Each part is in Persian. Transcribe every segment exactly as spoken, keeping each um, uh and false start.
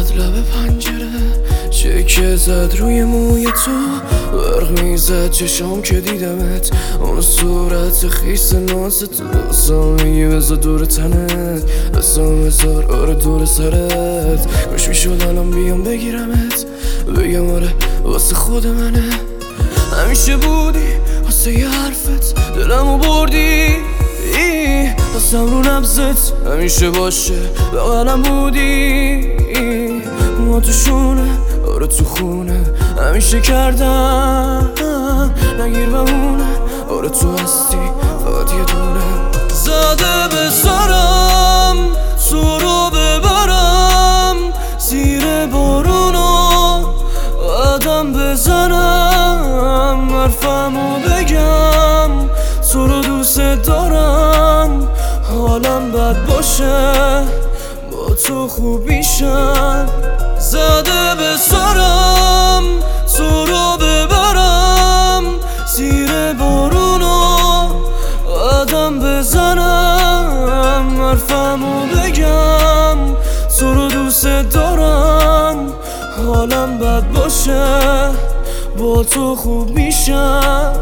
زد لب پنجره، چکه زد روی موی تو، برق میزد چشام که دیدمت، اون صورت خیس ناز تو. دستم میگی بذار دور تنت، دستم بذار آره دور سرت، خوش میشد الان بیام بگیرمت، بگم آره واسه خود منه. همیشه بودی واسه یه حرفت دلمو بردی، دستم رو نبزت همیشه باشه بغلم بودی. ما تو شونه آره تو خونه همیشه کردم نگیر بمونه، آره تو هستی فقط یه دونه. زده بسارم تو رو ببرم زیر بارونو، قدم بزنم حرفمو بگم تو رو دوست دارم، حالم بد باشه با تو خوب میشم. زده بسارم تو رو ببرم زیر بارونو، قدم بزنم حرفمو بگم تو رو دوست دارم، حالم بد باشه با تو خوب میشم.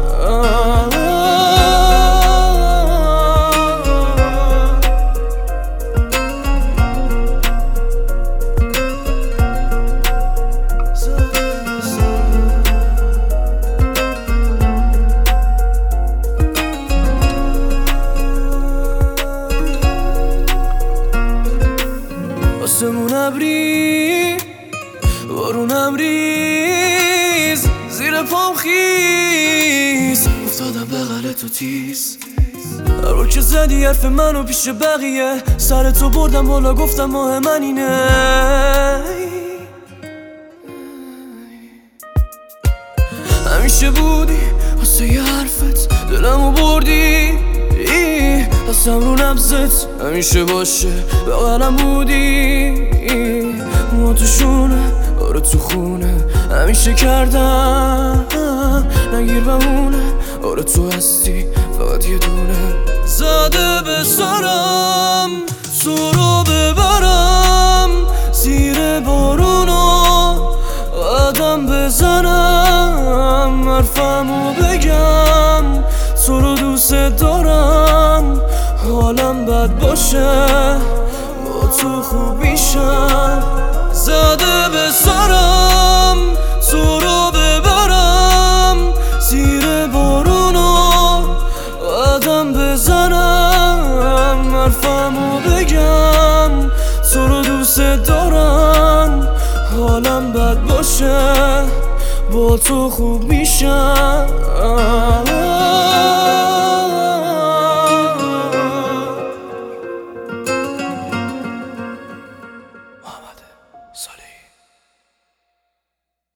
آسمون ابری بارونم ریز، زیر پام خیز افتادم بغل تو تیز. هر رو که زدی حرف منو پیش بقیه، سر تو بردم بالا گفتم ماه من اینه. همیشه بودی واسه یه حرفت دلمو بردی، دستم رو نبزت همیشه باشه بغلم بودی. ما تو شونه آره تو خونه همیشه کردم نگیر بمونه، آره تو هستی فقط یه دونه. زده بسارم تو رو ببرم زیر بارونو، قدم بزنم حرفمو بگم تو رو دوست دارم، حالم بد باشه با تو خوب میشم. زده بسارم تو رو ببرم زیر بارونو، قدم بزنم حرفمو بگم تو رو دوست دارم، حالم بد باشه با تو خوب میشم.